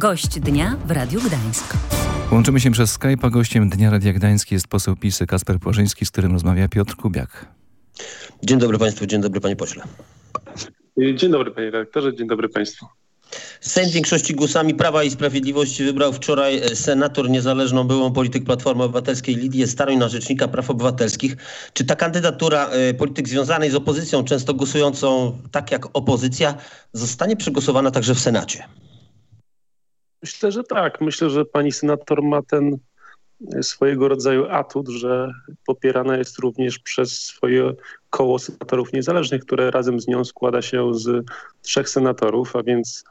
Gość dnia w Radiu Gdańsk. Łączymy się przez Skype'a. Gościem Dnia Radia Gdańsk jest poseł PiS Kacper Płażyński, z którym rozmawia Piotr Kubiak. Dzień dobry Państwu, dzień dobry Panie Pośle. Dzień dobry Panie Redaktorze, dzień dobry Państwu. Sejm większości głosami Prawa i Sprawiedliwości wybrał wczoraj senator niezależną byłą polityk Platformy Obywatelskiej Lidię Staroń na rzecznika praw obywatelskich. Czy ta kandydatura polityk związanej z opozycją, często głosującą tak jak opozycja, zostanie przegłosowana także w Senacie? Myślę, że tak. Myślę, że pani senator ma ten swojego rodzaju atut, że popierana jest również przez swoje koło senatorów niezależnych, które razem z nią składa się z 3 senatorów, a więc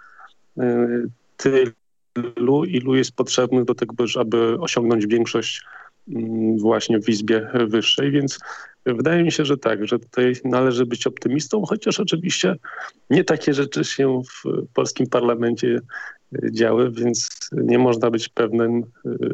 ilu jest potrzebnych do tego, aby osiągnąć większość właśnie w Izbie Wyższej, więc wydaje mi się, że tak, że tutaj należy być optymistą, chociaż oczywiście nie takie rzeczy się w polskim parlamencie działy, więc nie można być pewnym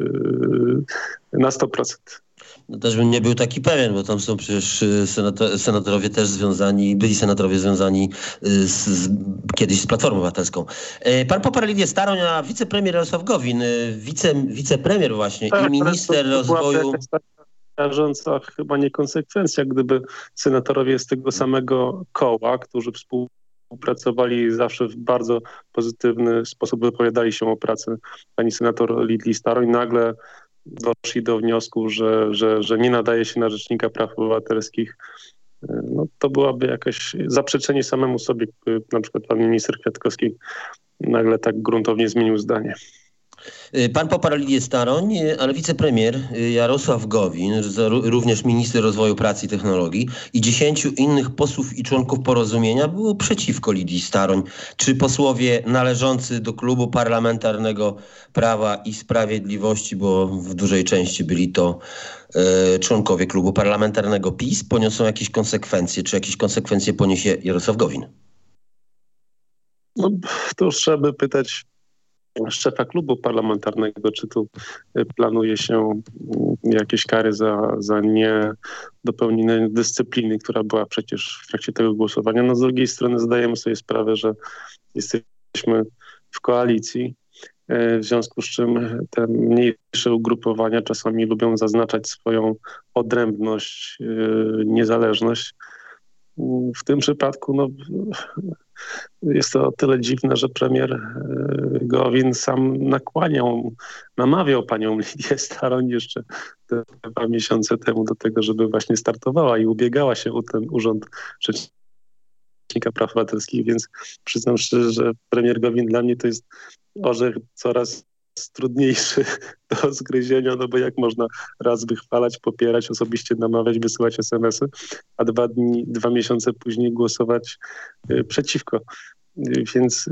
na 100%. No też bym nie był taki pewien, bo tam są przecież senatorowie też związani, byli senatorowie związani kiedyś z Platformą Obywatelską. Pan poparł Lidię Staroń, a wicepremier Jarosław Gowin, wicepremier właśnie tak, i minister rozwoju... Rażąca chyba niekonsekwencja, gdyby senatorowie z tego samego koła, którzy współpracowali zawsze w bardzo pozytywny sposób, wypowiadali się o pracy pani senator Lidii Staroń, nagle doszli do wniosku, że nie nadaje się na rzecznika praw obywatelskich. No, to byłaby jakieś zaprzeczenie samemu sobie. Na przykład pan minister Kwiatkowski nagle tak gruntownie zmienił zdanie. Pan poparł Lidię Staroń, ale wicepremier Jarosław Gowin, również minister rozwoju pracy i technologii i 10 innych posłów i członków Porozumienia było przeciwko Lidii Staroń. Czy posłowie należący do klubu parlamentarnego Prawa i Sprawiedliwości, bo w dużej części byli to członkowie klubu parlamentarnego PiS, poniosą jakieś konsekwencje? Czy jakieś konsekwencje poniesie Jarosław Gowin? No, to już trzeba by pytać szefa klubu parlamentarnego, czy tu planuje się jakieś kary za niedopełnienie dyscypliny, która była przecież w trakcie tego głosowania. No z drugiej strony zdajemy sobie sprawę, że jesteśmy w koalicji, w związku z czym te mniejsze ugrupowania czasami lubią zaznaczać swoją odrębność, niezależność. W tym przypadku jest to o tyle dziwne, że premier Gowin sam namawiał panią Lidię Staroń jeszcze 2 miesiące temu do tego, żeby właśnie startowała i ubiegała się o ten urząd rzecznika praw obywatelskich, więc przyznam szczerze, że premier Gowin dla mnie to jest orzech coraz trudniejszy do zgryzienia, no bo jak można raz wychwalać, popierać, osobiście namawiać, wysyłać SMS-y, a 2 miesiące później głosować przeciwko. Więc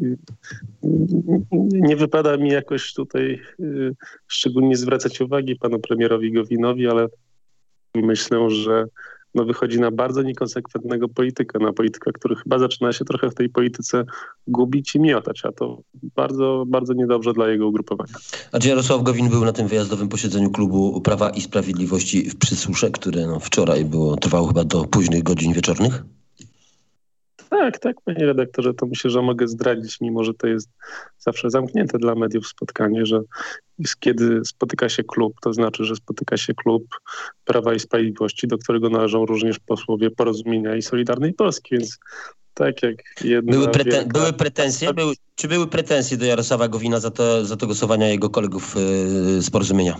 nie wypada mi jakoś tutaj szczególnie zwracać uwagi panu premierowi Gowinowi, ale myślę, że wychodzi na bardzo niekonsekwentnego polityka, na polityka, który chyba zaczyna się trochę w tej polityce gubić i miotać, a to bardzo, bardzo niedobrze dla jego ugrupowania. A czy Jarosław Gowin był na tym wyjazdowym posiedzeniu klubu Prawa i Sprawiedliwości w Przysusze, które wczoraj trwało chyba do późnych godzin wieczornych? Tak, panie redaktorze, to myślę, że mogę zdradzić, mimo że to jest zawsze zamknięte dla mediów spotkanie, że kiedy spotyka się klub, to znaczy, że spotyka się klub Prawa i Sprawiedliwości, do którego należą również posłowie Porozumienia i Solidarnej Polski, więc tak jak jedna... Czy były pretensje do Jarosława Gowina za to głosowania jego kolegów z Porozumienia?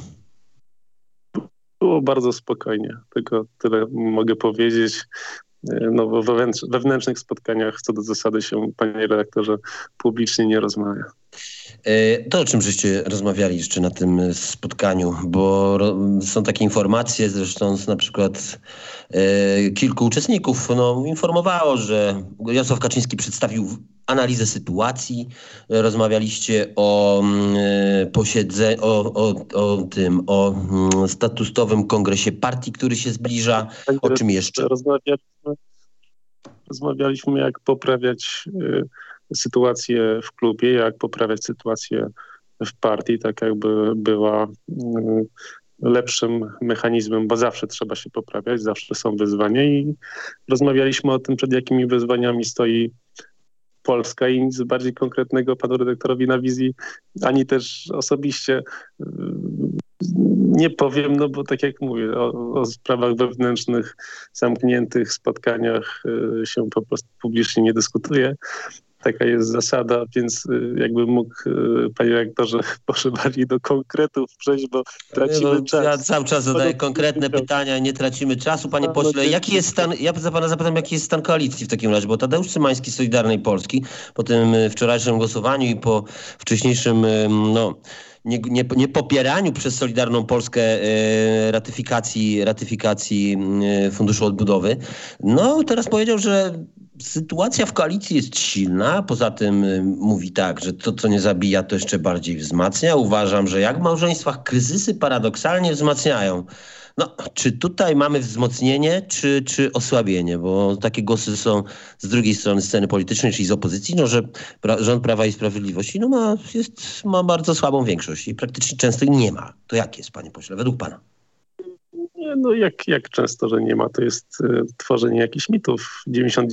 Było bardzo spokojnie, tylko tyle mogę powiedzieć. W wewnętrznych spotkaniach co do zasady się, panie redaktorze, publicznie nie rozmawia. To o czym żeście rozmawiali jeszcze na tym spotkaniu, bo są takie informacje, zresztą na przykład kilku uczestników informowało, że Jarosław Kaczyński przedstawił analizę sytuacji. Rozmawialiście o posiedzeniu, o statutowym kongresie partii, który się zbliża. O czym jeszcze? Rozmawialiśmy, jak poprawiać sytuację w klubie, jak poprawiać sytuację w partii, tak jakby była lepszym mechanizmem, bo zawsze trzeba się poprawiać, zawsze są wyzwania i rozmawialiśmy o tym, przed jakimi wyzwaniami stoi Polska i nic bardziej konkretnego panu redaktorowi na wizji, ani też osobiście nie powiem, no bo tak jak mówię, o sprawach wewnętrznych, zamkniętych spotkaniach się po prostu publicznie nie dyskutuje. Taka jest zasada, więc jakbym mógł, panie rektorze, proszę bardziej do konkretów przejść, bo tracimy czas. Ja cały czas zadaję konkretne pytania, nie tracimy czasu. Panie pośle, jaki jest stan, ja pana zapytam, jaki jest stan koalicji w takim razie, bo Tadeusz Cymański z Solidarnej Polski po tym wczorajszym głosowaniu i po wcześniejszym, nie popieraniu przez Solidarną Polskę ratyfikacji Funduszu Odbudowy, teraz powiedział, że sytuacja w koalicji jest silna. Poza tym mówi tak, że to, co nie zabija, to jeszcze bardziej wzmacnia. Uważam, że jak w małżeństwach kryzysy paradoksalnie wzmacniają. Czy tutaj mamy wzmocnienie, czy osłabienie? Bo takie głosy są z drugiej strony sceny politycznej, czyli z opozycji, że rząd Prawa i Sprawiedliwości ma bardzo słabą większość i praktycznie często nie ma. To jak jest, panie pośle, według pana? Jak często, że nie ma, to jest tworzenie jakichś mitów.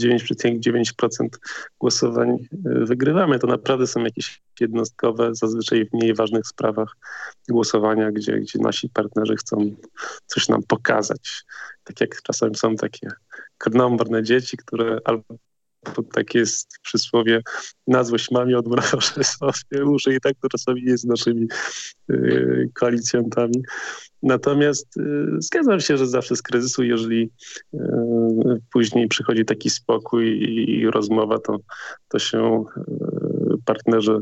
99,9% głosowań wygrywamy. To naprawdę są jakieś jednostkowe, zazwyczaj w mniej ważnych sprawach głosowania, gdzie nasi partnerzy chcą coś nam pokazać. Tak jak czasem są takie krnąbrne dzieci, które albo tak jest w przysłowie, na złość mamie odmraża sobie uszy i tak to czasami jest z naszymi koalicjantami. Natomiast zgadzam się, że zawsze z kryzysu, jeżeli później przychodzi taki spokój i rozmowa, to się partnerzy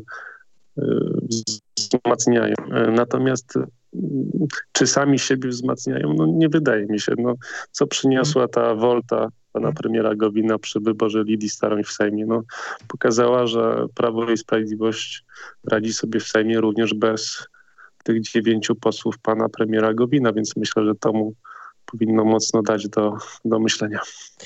wzmacniają. Natomiast czy sami siebie wzmacniają? Nie wydaje mi się. Co przyniosła ta wolta pana premiera Gowina przy wyborze Lidii Staroń w Sejmie? Pokazała, że Prawo i Sprawiedliwość radzi sobie w Sejmie również bez tych 9 posłów pana premiera Gowina, więc myślę, że to mu powinno mocno dać do myślenia.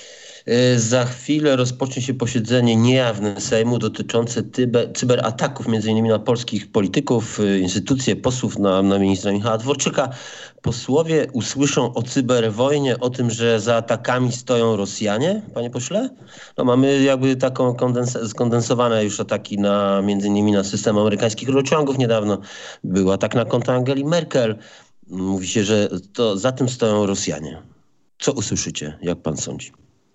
Za chwilę rozpocznie się posiedzenie niejawne Sejmu dotyczące cyberataków, między innymi na polskich polityków, instytucje, posłów, na ministra Michała Dworczyka. Posłowie usłyszą o cyberwojnie, o tym, że za atakami stoją Rosjanie, panie pośle? Mamy jakby taką skondensowane już ataki między innymi na system amerykańskich rurociągów. Niedawno był atak na konto Angeli Merkel. Mówi się, że to za tym stoją Rosjanie. Co usłyszycie, jak pan sądzi?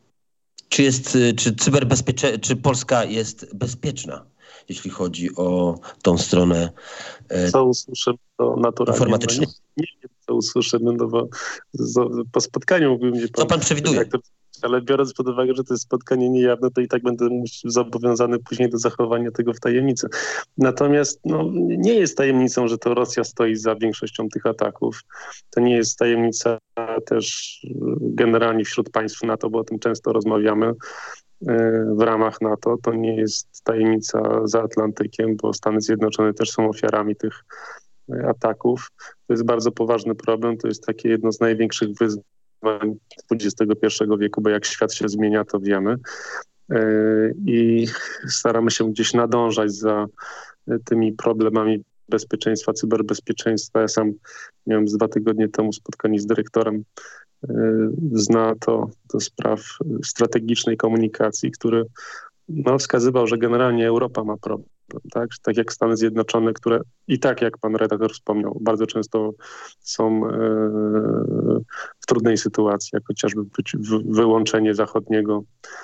Czy Polska jest bezpieczna, jeśli chodzi o tą stronę co usłyszymy, to naturalnie informatyczną? Nie wiem, co usłyszymy, bo po spotkaniu mógłby mnie Co pan przewiduje? Ale biorąc pod uwagę, że to jest spotkanie niejawne, to i tak będę zobowiązany później do zachowania tego w tajemnicy. Natomiast nie jest tajemnicą, że to Rosja stoi za większością tych ataków. To nie jest tajemnica też generalnie wśród państw NATO, bo o tym często rozmawiamy w ramach NATO. To nie jest tajemnica za Atlantykiem, bo Stany Zjednoczone też są ofiarami tych ataków. To jest bardzo poważny problem. To jest takie jedno z największych wyzwań XXI wieku, bo jak świat się zmienia, to wiemy. I staramy się gdzieś nadążać za tymi problemami bezpieczeństwa, cyberbezpieczeństwa. Ja sam miałem 2 tygodnie temu spotkanie z dyrektorem z NATO do spraw strategicznej komunikacji, który wskazywał, że generalnie Europa ma problem. Tak jak Stany Zjednoczone, które i tak, jak pan redaktor wspomniał, bardzo często są w trudnej sytuacji, jak chociażby wyłączenie zachodniego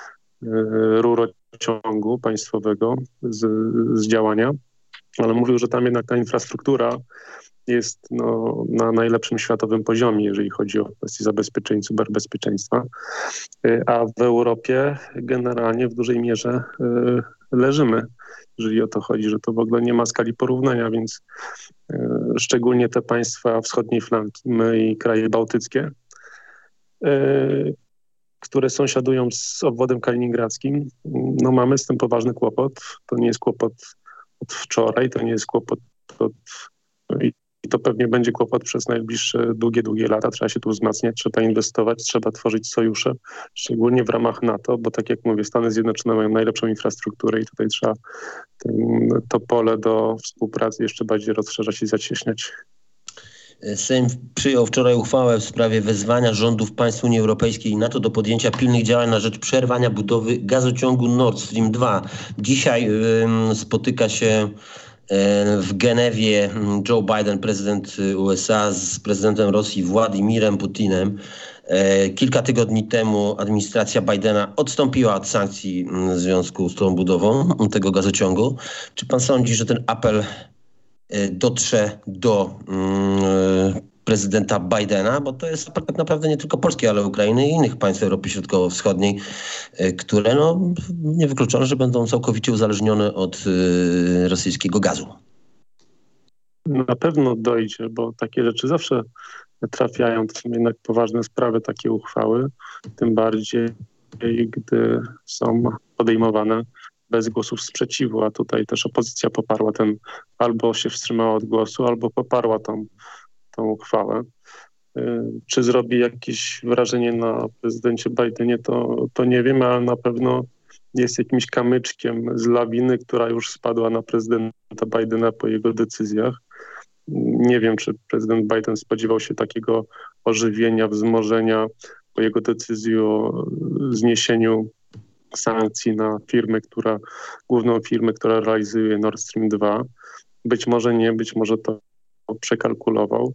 rurociągu państwowego z działania, ale mówił, że tam jednak ta infrastruktura jest na najlepszym światowym poziomie, jeżeli chodzi o kwestie zabezpieczeń, cyberbezpieczeństwa, a w Europie generalnie w dużej mierze leżymy, jeżeli o to chodzi, że to w ogóle nie ma skali porównania, więc szczególnie te państwa wschodniej flanki, my i kraje bałtyckie, które sąsiadują z obwodem kaliningradzkim, mamy z tym poważny kłopot. To nie jest kłopot od wczoraj, to nie jest kłopot i to pewnie będzie kłopot przez najbliższe długie lata. Trzeba się tu wzmacniać, trzeba inwestować, trzeba tworzyć sojusze, szczególnie w ramach NATO, bo tak jak mówię, Stany Zjednoczone mają najlepszą infrastrukturę i tutaj trzeba to pole do współpracy jeszcze bardziej rozszerzać i zacieśniać. Sejm przyjął wczoraj uchwałę w sprawie wezwania rządów państw Unii Europejskiej i NATO do podjęcia pilnych działań na rzecz przerwania budowy gazociągu Nord Stream 2. Dzisiaj spotyka się w Genewie Joe Biden, prezydent USA, z prezydentem Rosji Władimirem Putinem. Kilka tygodni temu administracja Bidena odstąpiła od sankcji w związku z tą budową tego gazociągu. Czy pan sądzi, że ten apel dotrze do prezydenta Bidena? Bo to jest apel tak naprawdę nie tylko Polski, ale Ukrainy i innych państw Europy Środkowo-Wschodniej, które niewykluczone, że będą całkowicie uzależnione od rosyjskiego gazu. Na pewno dojdzie, bo takie rzeczy zawsze trafiają. To są jednak poważne sprawy, takie uchwały, tym bardziej gdy są podejmowane bez głosów sprzeciwu, a tutaj też opozycja poparła albo się wstrzymała od głosu, albo poparła tą uchwałę. Czy zrobi jakieś wrażenie na prezydencie Bidenie, to nie wiem, ale na pewno jest jakimś kamyczkiem z lawiny, która już spadła na prezydenta Bidena po jego decyzjach. Nie wiem, czy prezydent Biden spodziewał się takiego ożywienia, wzmożenia po jego decyzji o zniesieniu sankcji na główną firmę, która realizuje Nord Stream 2. Być może nie, być może to przekalkulował.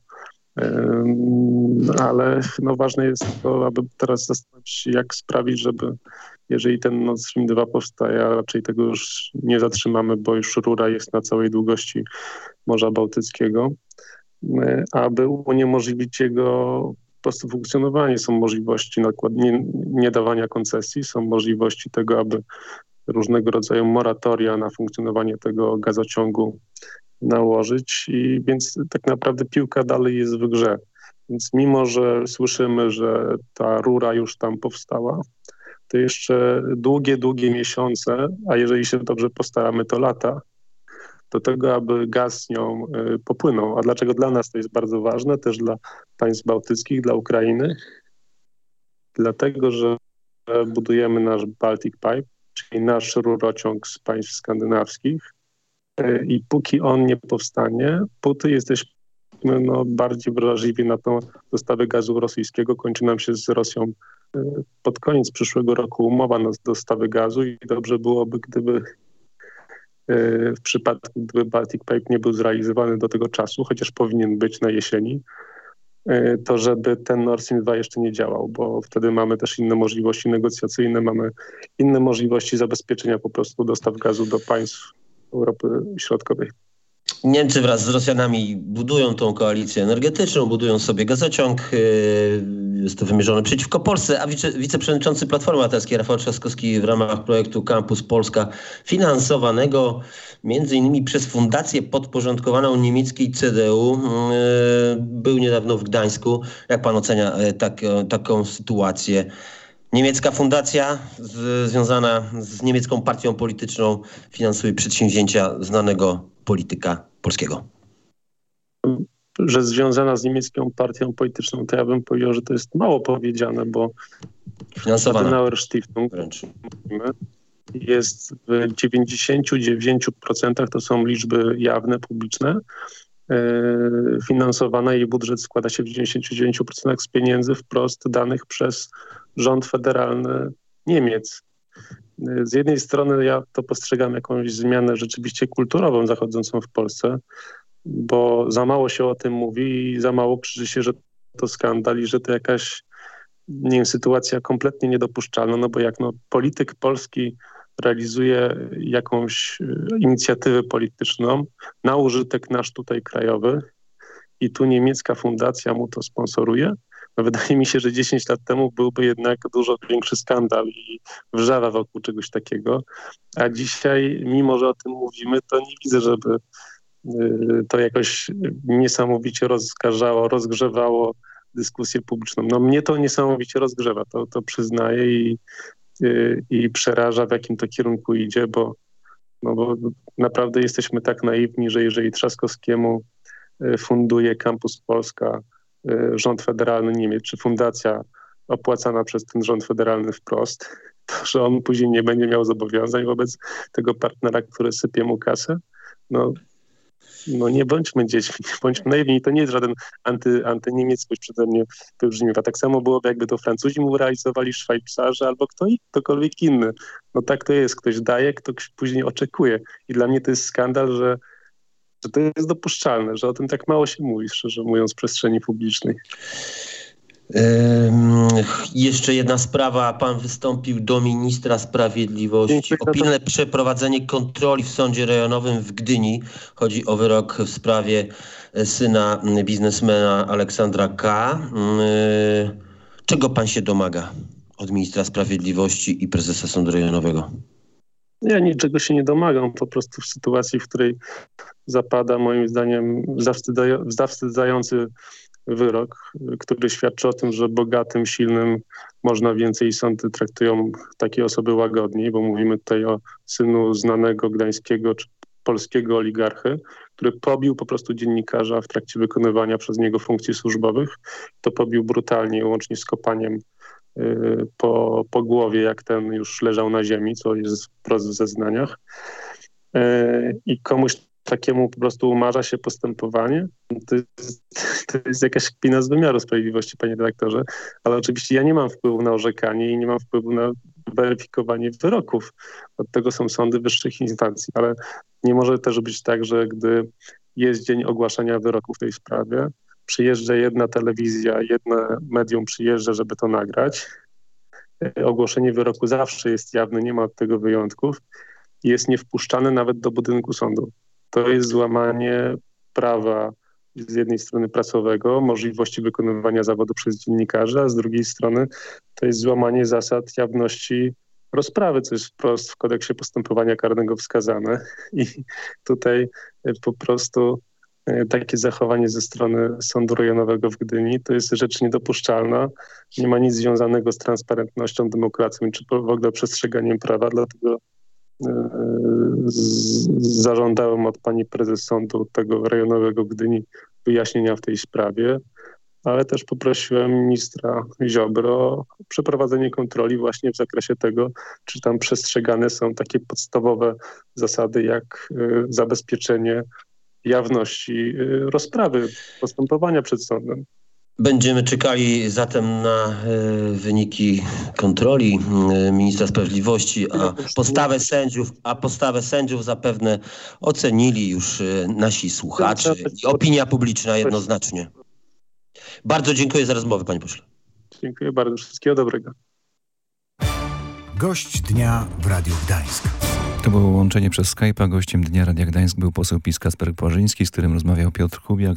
Ale ważne jest to, aby teraz zastanowić się, jak sprawić, żeby jeżeli ten Nord Stream 2 powstaje, a raczej tego już nie zatrzymamy, bo już rura jest na całej długości Morza Bałtyckiego, aby uniemożliwić jego po prostu funkcjonowanie. Są możliwości nie dawania koncesji, są możliwości tego, aby różnego rodzaju moratoria na funkcjonowanie tego gazociągu nałożyć, i więc tak naprawdę piłka dalej jest w grze. Więc mimo, że słyszymy, że ta rura już tam powstała, to jeszcze długie miesiące, a jeżeli się dobrze postaramy, to lata, do tego, aby gaz z nią popłynął. A dlaczego dla nas to jest bardzo ważne, też dla państw bałtyckich, dla Ukrainy? Dlatego, że budujemy nasz Baltic Pipe, czyli nasz rurociąg z państw skandynawskich, i póki on nie powstanie, póty jesteśmy bardziej wrażliwi na tą dostawę gazu rosyjskiego. Kończy nam się z Rosją pod koniec przyszłego roku umowa na dostawę gazu i dobrze byłoby, gdyby w przypadku, gdyby Baltic Pipe nie był zrealizowany do tego czasu, chociaż powinien być na jesieni, to żeby ten Nord Stream 2 jeszcze nie działał, bo wtedy mamy też inne możliwości negocjacyjne, mamy inne możliwości zabezpieczenia po prostu dostaw gazu do państw Europy Środkowej. Niemcy wraz z Rosjanami budują tą koalicję energetyczną, budują sobie gazociąg. Jest to wymierzone przeciwko Polsce, a wiceprzewodniczący Platformy Obywatelskiej Rafał Trzaskowski w ramach projektu Campus Polska, finansowanego między innymi przez fundację podporządkowaną niemieckiej CDU, był niedawno w Gdańsku. Jak pan ocenia taką sytuację? Niemiecka fundacja związana z niemiecką partią polityczną finansuje przedsięwzięcia znanego polityka polskiego. Że związana z niemiecką partią polityczną, to ja bym powiedział, że to jest mało powiedziane, bo finansowana Adenauer Stiftung jest w 99% to są liczby jawne, publiczne. Finansowana, jej budżet składa się w 99% z pieniędzy wprost danych przez rząd federalny Niemiec. Z jednej strony ja to postrzegam jakąś zmianę rzeczywiście kulturową zachodzącą w Polsce, bo za mało się o tym mówi i za mało krzyczy się, że to skandal i że to jakaś sytuacja kompletnie niedopuszczalna, no bo jak polityk polski realizuje jakąś inicjatywę polityczną na użytek nasz tutaj krajowy i tu niemiecka fundacja mu to sponsoruje, no wydaje mi się, że 10 lat temu byłby jednak dużo większy skandal i wrzawa wokół czegoś takiego. A dzisiaj, mimo że o tym mówimy, to nie widzę, żeby to jakoś niesamowicie rozgrzewało dyskusję publiczną. No mnie to niesamowicie rozgrzewa, to przyznaję i przeraża, w jakim to kierunku idzie, bo naprawdę jesteśmy tak naiwni, że jeżeli Trzaskowskiemu funduje Campus Polska rząd federalny Niemiec, czy fundacja opłacana przez ten rząd federalny wprost, to że on później nie będzie miał zobowiązań wobec tego partnera, który sypie mu kasę, no No nie bądźmy dziećmi, nie bądźmy naiwni. To nie jest żaden antyniemieckość przeze mnie wybrzmiewa. Tak samo byłoby, jakby to Francuzi mu realizowali, Szwajcarzy albo ktokolwiek inny. No tak to jest. Ktoś daje, ktoś później oczekuje. I dla mnie to jest skandal, że to jest dopuszczalne, że o tym tak mało się mówi, szczerze mówiąc, w przestrzeni publicznej. Jeszcze jedna sprawa. Pan wystąpił do ministra sprawiedliwości o pilne przeprowadzenie kontroli w sądzie rejonowym w Gdyni. Chodzi o wyrok w sprawie syna biznesmena Aleksandra K. Czego pan się domaga od ministra sprawiedliwości i prezesa sądu rejonowego? Ja niczego się nie domagam. Po prostu w sytuacji, w której zapada moim zdaniem zawstydzający wyrok, który świadczy o tym, że bogatym, silnym można więcej i sądy traktują takie osoby łagodniej, bo mówimy tutaj o synu znanego gdańskiego czy polskiego oligarchy, który pobił po prostu dziennikarza w trakcie wykonywania przez niego funkcji służbowych. To pobił brutalnie, łącznie z kopaniem po głowie, jak ten już leżał na ziemi, co jest wprost w zeznaniach. I komuś takiemu po prostu umarza się postępowanie. To jest jakaś kpina z wymiaru sprawiedliwości, panie redaktorze, ale oczywiście ja nie mam wpływu na orzekanie i nie mam wpływu na weryfikowanie wyroków. Od tego są sądy wyższych instancji, ale nie może też być tak, że gdy jest dzień ogłaszania wyroku w tej sprawie, przyjeżdża jedna telewizja, jedno medium przyjeżdża, żeby to nagrać. Ogłoszenie wyroku zawsze jest jawne, nie ma od tego wyjątków i jest niewpuszczane nawet do budynku sądu. To jest złamanie prawa z jednej strony pracowego, możliwości wykonywania zawodu przez dziennikarzy, a z drugiej strony to jest złamanie zasad jawności rozprawy, co jest wprost w kodeksie postępowania karnego wskazane. I tutaj po prostu takie zachowanie ze strony Sądu Rejonowego w Gdyni to jest rzecz niedopuszczalna. Nie ma nic związanego z transparentnością, demokracją czy w ogóle przestrzeganiem prawa, dlatego zażądałem od pani prezes Sądu tego Rejonowego Gdyni wyjaśnienia w tej sprawie, ale też poprosiłem ministra Ziobro o przeprowadzenie kontroli właśnie w zakresie tego, czy tam przestrzegane są takie podstawowe zasady jak zabezpieczenie jawności rozprawy, postępowania przed sądem. Będziemy czekali zatem na wyniki kontroli ministra sprawiedliwości, a postawę sędziów zapewne ocenili już nasi słuchacze i opinia publiczna jednoznacznie. Bardzo dziękuję za rozmowę, panie pośle. Dziękuję bardzo. Wszystkiego dobrego. Gość dnia w Radiu Gdańsk. To było łączenie przez Skype'a. Gościem Dnia Radia Gdańsk był poseł PiS Kacper Płażyński, z którym rozmawiał Piotr Kubiak.